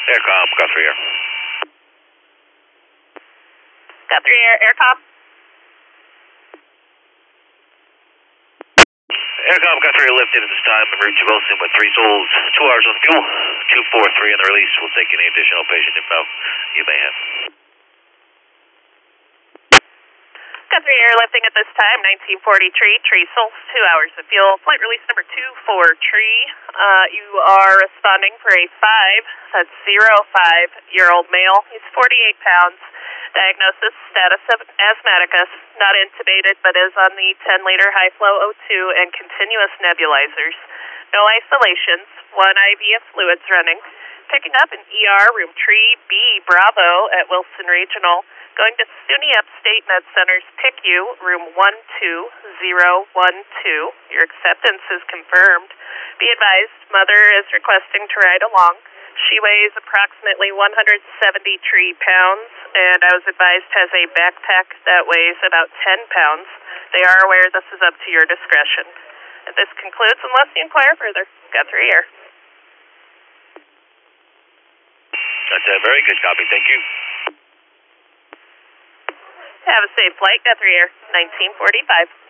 Aircom, Guthrie Air. Guthrie Air, Aircom. Aircom, Guthrie Air lifted at this time en route to Wilson with 3 souls, 2 hours on fuel, 243 on the release. We'll take any additional patient info you may have. Guthrie Air lifting at this time, 1940 Tree Souls, 2 hours of fuel. Flight release number 2 for Tree. You are responding for a 5-year-old male. He's 48 pounds. Diagnosis, status of asthmaticus, not intubated, but is on the 10-liter high-flow O2 and continuous nebulizers. No isolations, 1 IV of fluids running. Picking up in ER, room Tree B, Bravo at Wilson Regional. Going to SUNY Upstate Med Center's PICU, room 12012. Your acceptance is confirmed. Be advised, mother is requesting to ride along. She weighs approximately 173 pounds, and I was advised has a backpack that weighs about 10 pounds. They are aware this is up to your discretion. And this concludes, unless you inquire further. Guthrie Air. That's a very good copy, thank you. Have a safe flight, Guthrie Air, 1945.